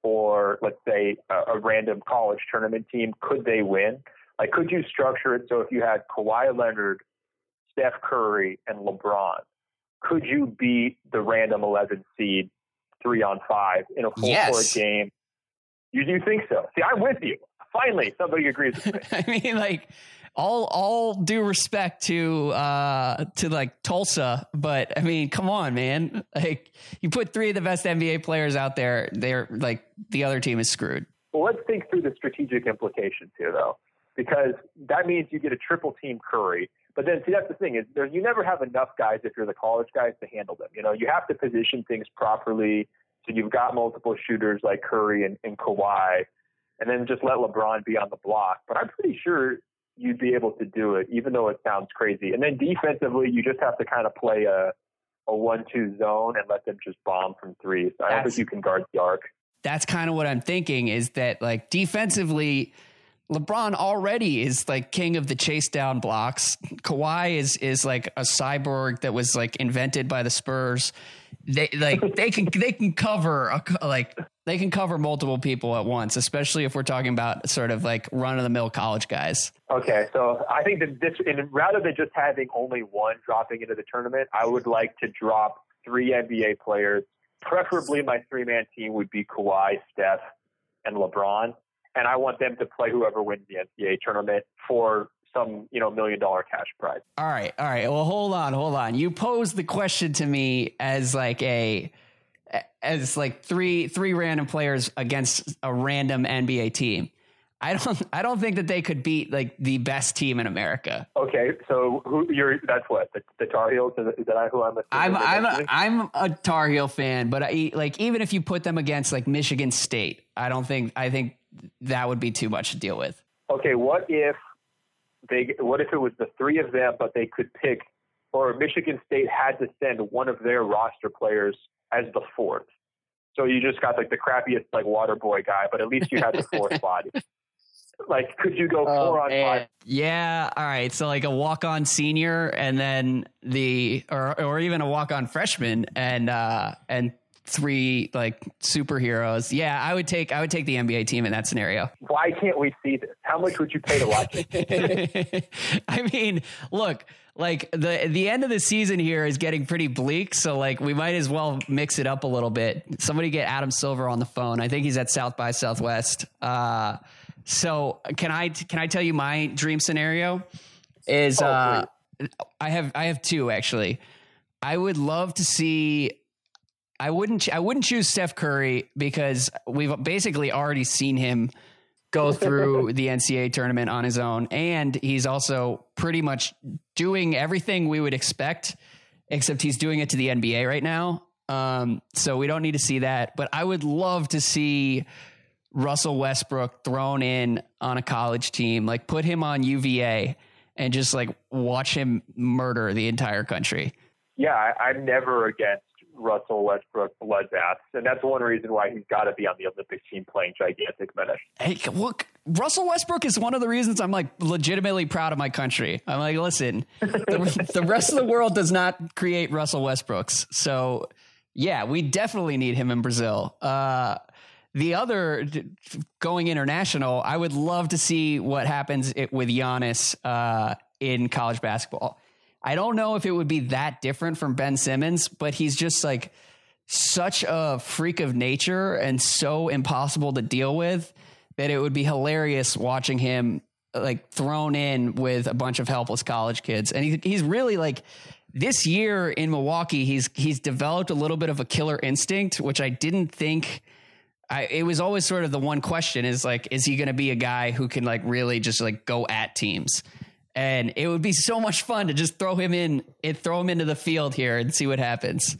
or let's say a, a random college tournament team, could they win? Like, could you structure it so if you had Kawhi Leonard, Steph Curry, and LeBron, could you beat the random eleven seed three on five in a full
yes.
court game? You do think so? See, I'm with you. Finally, somebody agrees with me.
I mean, like, all all due respect to uh, to like Tulsa, but I mean, come on, man. Like, you put three of the best N B A players out there, they're like the other team is screwed.
Well, let's think through the strategic implications here, though. Because that means you get a triple team Curry. But then, see, that's the thing is there, you never have enough guys if you're the college guys to handle them. You know, you have to position things properly. So you've got multiple shooters like Curry and, and Kawhi, and then just let LeBron be on the block. But I'm pretty sure you'd be able to do it, even though it sounds crazy. And then defensively, you just have to kind of play a, a one two zone and let them just bomb from three. So I don't think you can guard the arc.
That's kind of what I'm thinking is that, like, defensively – LeBron already is like king of the chase down blocks. Kawhi is is like a cyborg that was like invented by the Spurs. They like they can they can cover a, like they can cover multiple people at once, especially if we're talking about sort of like run of the mill college guys.
Okay, so I think that this, and rather than just having only one dropping into the tournament, I would like to drop three N B A players. Preferably, my three man team would be Kawhi, Steph, and LeBron. And I want them to play whoever wins the N C A A tournament for some, you know, million dollar cash prize.
All right. All right. Well, hold on. Hold on. You posed the question to me as like a, as like three, three random players against a random N B A team. I don't, I don't think that they could beat like the best team in America.
Okay. So who you're, that's what the, the Tar Heels. Is that who I'm?
I'm, I'm, a, I'm a Tar Heel fan, but I, like, even if you put them against like Michigan State, I don't think, I think, that would be too much to deal with.
Okay, what if they? What if it was the three of them, but they could pick, or Michigan State had to send one of their roster players as the fourth? So you just got like the crappiest like water boy guy, but at least you had the fourth body. Like, could you go
oh,
four on
man.
five?
Yeah, all right. So like a walk-on senior, and then the or or even a walk-on freshman, and uh, and. three like superheroes. Yeah, I would take I would take the N B A team in that scenario.
Why can't we see this? How much would you pay to watch it?
I mean, look, like the the end of the season here is getting pretty bleak, so like we might as well mix it up a little bit. Somebody get Adam Silver on the phone. I think he's at South by Southwest. Uh, so can I can I tell you my dream scenario? Is oh, uh, I have I have two actually. I would love to see. I wouldn't. I wouldn't choose Steph Curry because we've basically already seen him go through the N C A A tournament on his own, and he's also pretty much doing everything we would expect, except he's doing it to the N B A right now. Um, so we don't need to see that. But I would love to see Russell Westbrook thrown in on a college team, like put him on U V A, and just like watch him murder the entire country.
Yeah, I, I'm never against Russell Westbrook bloodbaths, and that's one reason why he's got to be on the Olympic team playing gigantic minutes.
Hey, look, Russell Westbrook is one of the reasons I'm like legitimately proud of my country. I'm like, listen, the, the rest of the world does not create Russell Westbrooks, so yeah, we definitely need him in Brazil. Uh, the other going international, I would love to see what happens with Giannis uh, in college basketball. I don't know if it would be that different from Ben Simmons, but he's just like such a freak of nature and so impossible to deal with that it would be hilarious watching him like thrown in with a bunch of helpless college kids. And he, he's really like this year in Milwaukee, he's, he's developed a little bit of a killer instinct, which I didn't think I, it was always sort of the one question is like, is he going to be a guy who can like really just like go at teams? And it would be so much fun to just throw him in and throw him into the field here and see what happens.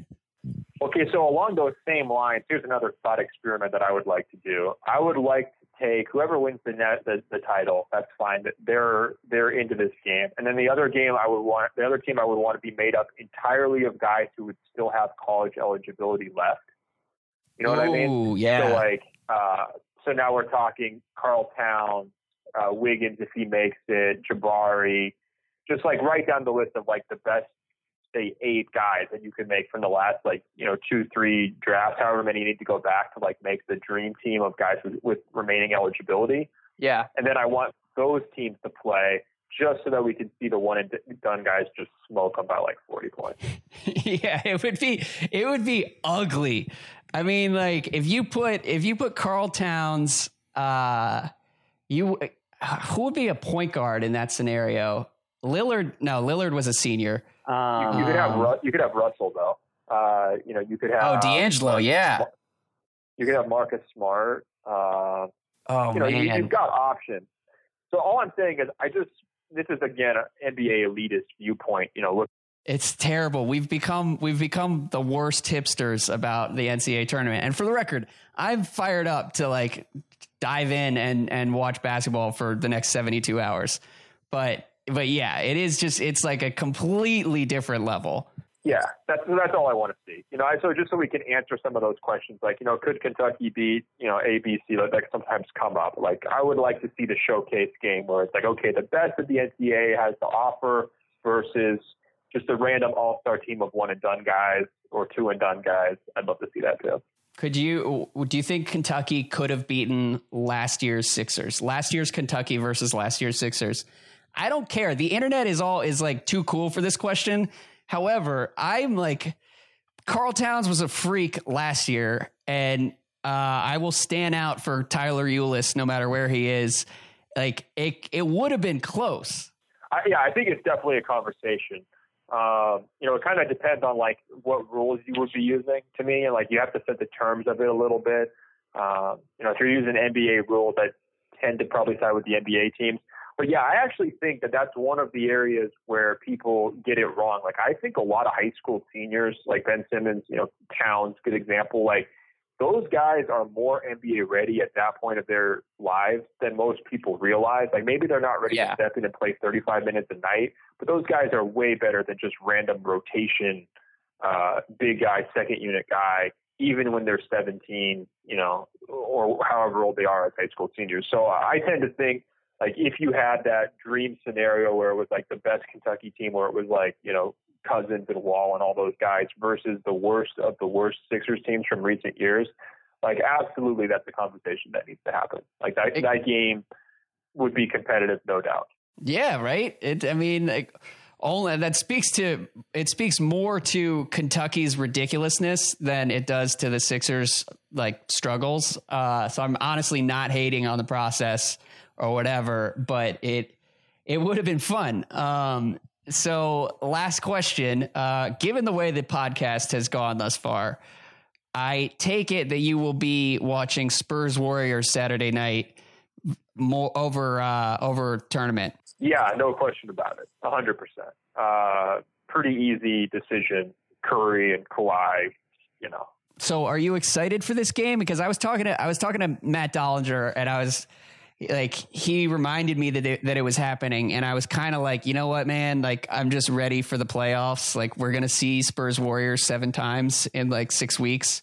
Okay. So along those same lines, here's another thought experiment that I would like to do. I would like to take whoever wins the net, the, the title. That's fine. They're, they're into this game. And then the other game I would want, the other team I would want to be made up entirely of guys who would still have college eligibility left. You know
Ooh,
what I mean?
Yeah.
So like, uh, so now we're talking Karl Towns, uh, Wiggins if he makes it, Jabari, just like right down the list of like the best, say eight guys that you could make from the last like you know two, three drafts, however many you need to go back to like make the dream team of guys with, with remaining eligibility.
Yeah.
And then I want those teams to play just so that we can see the one and done guys just smoke them by like forty points.
Yeah, it would be it would be ugly. I mean, like if you put if you put Karl Towns, uh, you who would be a point guard in that scenario? Lillard? No, Lillard was a senior.
Um, you, you could have Ru- you could have Russell though. Uh, you know, you could have
oh D'Angelo, yeah.
You could have Marcus Smart. Uh,
oh
you know,
man,
you, you've got options. So all I'm saying is, I just this is again an N B A elitist viewpoint. You know, look.
It's terrible. We've become we've become the worst hipsters about the N C double A tournament. And for the record, I'm fired up to like dive in and and watch basketball for the next seventy-two hours. But but yeah, it is just it's like a completely different level.
Yeah, that's that's all I want to see. You know, I, so just so we can answer some of those questions, like you know, could Kentucky beat you know A, B, C? Like that sometimes come up. Like I would like to see the showcase game where it's like, okay, the best that the N C double A has to offer versus just a random all-star team of one and done guys or two and done guys. I'd love to see that too.
Could you, do you think Kentucky could have beaten last year's Sixers, last year's Kentucky versus last year's Sixers? I don't care. The internet is all is like too cool for this question. However, I'm like, Karl Towns was a freak last year, and uh, I will stand out for Tyler Ulis no matter where he is. Like it, it would have been close.
I, yeah, I think it's definitely a conversation. Um, you know, it kind of depends on like what rules you would be using to me. And like, you have to set the terms of it a little bit. Um, you know, if you're using N B A rules, I tend to probably side with the N B A teams. But yeah, I actually think that that's one of the areas where people get it wrong. Like, I think a lot of high school seniors, like Ben Simmons, you know, Towns, good example, like those guys are more N B A ready at that point of their lives than most people realize. Like maybe they're not ready
yeah.
to step in and play thirty-five minutes a night, but those guys are way better than just random rotation, uh, big guy, second unit guy, even when they're seventeen, you know, or however old they are as high school seniors. So uh, I tend to think like if you had that dream scenario where it was like the best Kentucky team, where it was like, you know, Cousins and Wall and all those guys versus the worst of the worst Sixers teams from recent years, like absolutely that's the conversation that needs to happen. Like that, it, that game would be competitive, no doubt.
Yeah, right. It, I mean, like, only that speaks to it speaks more to Kentucky's ridiculousness than it does to the Sixers like struggles. Uh, so I'm honestly not hating on the process or whatever, but it it would have been fun. Um, So last question, uh, given the way the podcast has gone thus far, I take it that you will be watching Spurs Warriors Saturday night more over, uh, over tournament.
Yeah, no question about it. A hundred percent. Uh, pretty easy decision. Curry and Kawhi, you know.
So are you excited for this game? Because I was talking to, I was talking to Matt Dollinger and I was, like he reminded me that it, that it was happening. And I was kind of like, you know what, man, like I'm just ready for the playoffs. Like we're going to see Spurs Warriors seven times in like six weeks.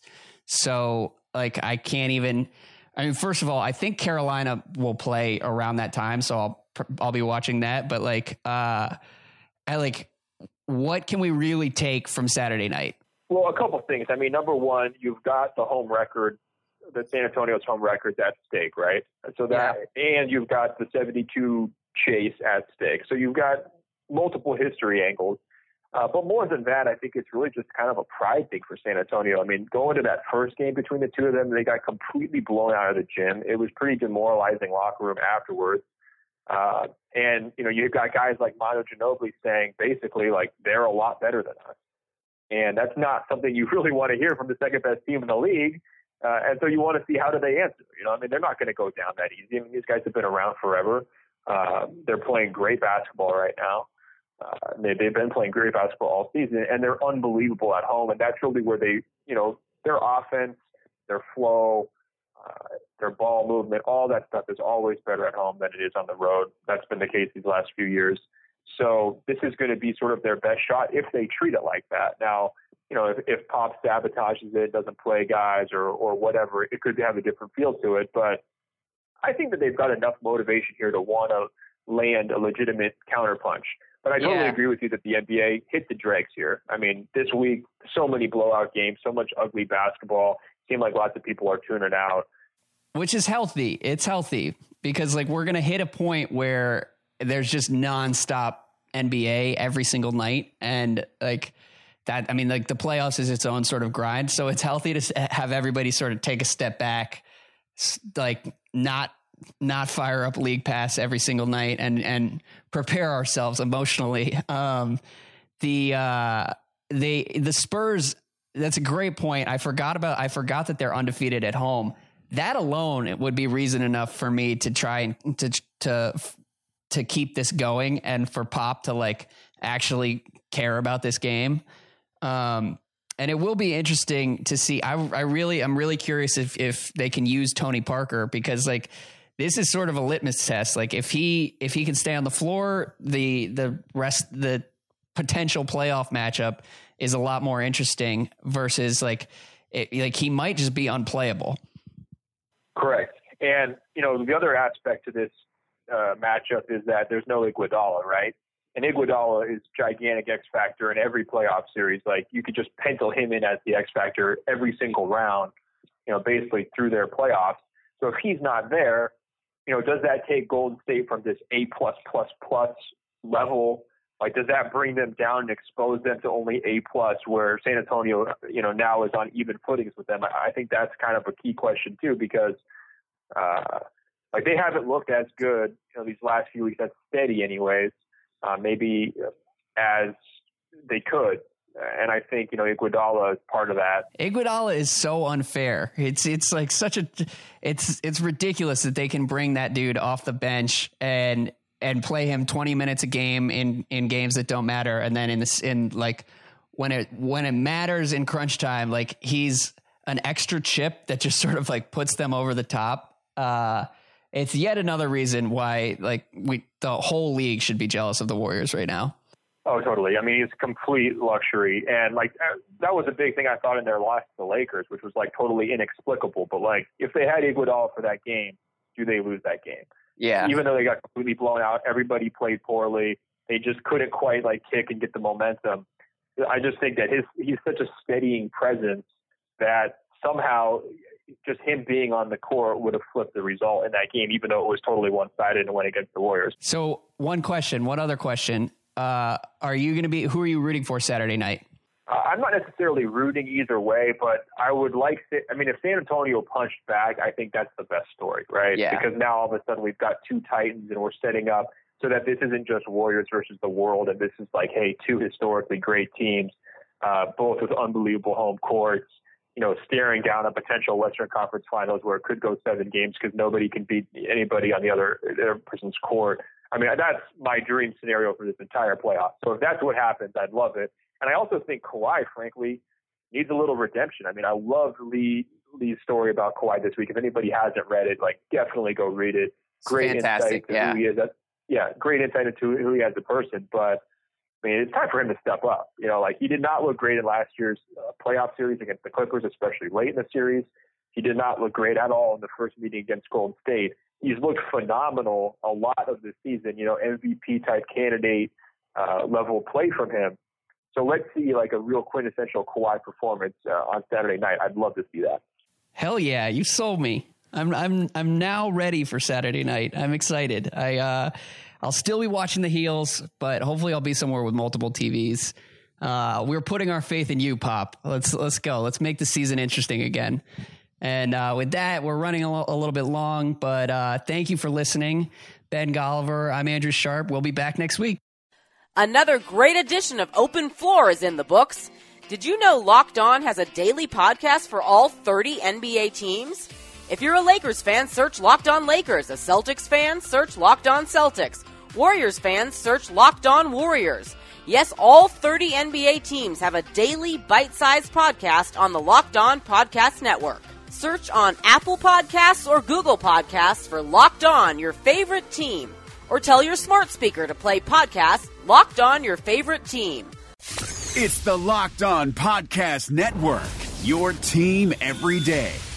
So like, I can't even, I mean, first of all, I think Carolina will play around that time. So I'll, I'll be watching that, but like, uh, I like, what can we really take from Saturday night?
Well, a couple of things. I mean, number one, you've got the home record, the San Antonio's home record at stake, right? So that, yeah. And you've got the seventy-two chase at stake. So you've got multiple history angles. Uh, but more than that, I think it's really just kind of a pride thing for San Antonio. I mean, going to that first game between the two of them, they got completely blown out of the gym. It was pretty demoralizing locker room afterwards. Uh, and, you know, you've got guys like Manu Ginobili saying basically like they're a lot better than us. And that's not something you really want to hear from the second best team in the league. Uh, and so you want to see how do they answer. You know, I mean, they're not going to go down that easy. I mean, these guys have been around forever. Uh, they're playing great basketball right now. Uh, they, they've been playing great basketball all season, and they're unbelievable at home. And that's really where they, you know, their offense, their flow, uh, their ball movement, all that stuff is always better at home than it is on the road. That's been the case these last few years. So this is going to be sort of their best shot if they treat it like that. Now, you know, if, if Pop sabotages it, doesn't play guys or, or whatever, it could have a different feel to it. But I think that they've got enough motivation here to want to land a legitimate counterpunch. But I totally
Yeah.
agree with you that the N B A hit the dregs here. I mean, this week, so many blowout games, so much ugly basketball. Seemed like lots of people are tuning out.
Which is healthy. It's healthy because like we're going to hit a point where there's just nonstop N B A every single night. And like that, I mean, like the playoffs is its own sort of grind. So it's healthy to have everybody sort of take a step back, like not, not fire up League Pass every single night and, and prepare ourselves emotionally. Um, the, uh, they, the Spurs, that's a great point. I forgot about, I forgot that they're undefeated at home. That alone, it would be reason enough for me to try and to, to, to keep this going and for Pop to like actually care about this game. Um, and it will be interesting to see. I, I really, I'm really curious if, if they can use Tony Parker because like, this is sort of a litmus test. Like if he, if he can stay on the floor, the, the rest, the potential playoff matchup is a lot more interesting versus like, it, like he might just be unplayable.
Correct. And, you know, the other aspect to this uh, matchup is that there's no Iguodala, right? And Iguodala is gigantic X factor in every playoff series. Like you could just pencil him in as the X factor every single round, you know, basically through their playoffs. So if he's not there, you know, does that take Golden State from this A plus plus plus level? Like, does that bring them down and expose them to only A plus where San Antonio, you know, now is on even footings with them? I think that's kind of a key question too, because uh, like they haven't looked as good, you know, these last few weeks, that's steady anyways, uh, maybe as they could. And I think, you know, Iguodala is part of that.
Iguodala is so unfair. It's it's like such a it's it's ridiculous that they can bring that dude off the bench and and play him twenty minutes a game in in games that don't matter, and then in this in like when it when it matters in crunch time, like he's an extra chip that just sort of like puts them over the top. Uh, it's yet another reason why like we the whole league should be jealous of the Warriors right now.
Oh, totally. I mean, it's complete luxury. And like, that was a big thing I thought in their loss to the Lakers, which was like totally inexplicable. But like, if they had Iguodala for that game, do they lose that game?
Yeah.
Even though they got completely blown out, everybody played poorly. They just couldn't quite like kick and get the momentum. I just think that his, he's such a steadying presence that somehow just him being on the court would have flipped the result in that game, even though it was totally one-sided and went against the Warriors.
So one question, one other question. Uh, are you going to be, who are you rooting for Saturday night?
Uh, I'm not necessarily rooting either way, but I would like to, I mean, if San Antonio punched back, I think that's the best story, right?
Yeah.
Because now all of a sudden we've got two Titans and we're setting up so that this isn't just Warriors versus the world. And this is like, hey, two historically great teams, uh, both with unbelievable home courts, you know, staring down a potential Western Conference Finals where it could go seven games because nobody can beat anybody on the other, other person's court. I mean, that's my dream scenario for this entire playoff. So if that's what happens, I'd love it. And I also think Kawhi, frankly, needs a little redemption. I mean, I loved Lee Lee's story about Kawhi this week. If anybody hasn't read it, like definitely go read it. Great
fantastic,
insight into
yeah.
who he is. That's, yeah, great insight into who he is as a person. But I mean, it's time for him to step up. You know, like he did not look great in last year's uh, playoff series against the Clippers, especially late in the series. He did not look great at all in the first meeting against Golden State. He's looked phenomenal a lot of the season, you know, M V P type candidate uh, level play from him. So let's see like a real quintessential Kawhi performance uh, on Saturday night. I'd love to see that.
Hell yeah, you sold me. I'm I'm I'm now ready for Saturday night. I'm excited. I uh, I'll still be watching the Heels, but hopefully I'll be somewhere with multiple T Vs. Uh, we're putting our faith in you, Pop. Let's let's go. Let's make the season interesting again. And uh, with that, we're running a, lo- a little bit long, but uh, thank you for listening. Ben Golliver. I'm Andrew Sharp. We'll be back next week.
Another great edition of Open Floor is in the books. Did you know Locked On has a daily podcast for all thirty N B A teams? If you're a Lakers fan, search Locked On Lakers. A Celtics fan, search Locked On Celtics. Warriors fans, search Locked On Warriors. Yes, all thirty N B A teams have a daily bite-sized podcast on the Locked On Podcast Network. Search on Apple Podcasts or Google Podcasts for Locked On, your favorite team. Or tell your smart speaker to play podcast Locked On, your favorite team.
It's the Locked On Podcast Network, your team every day.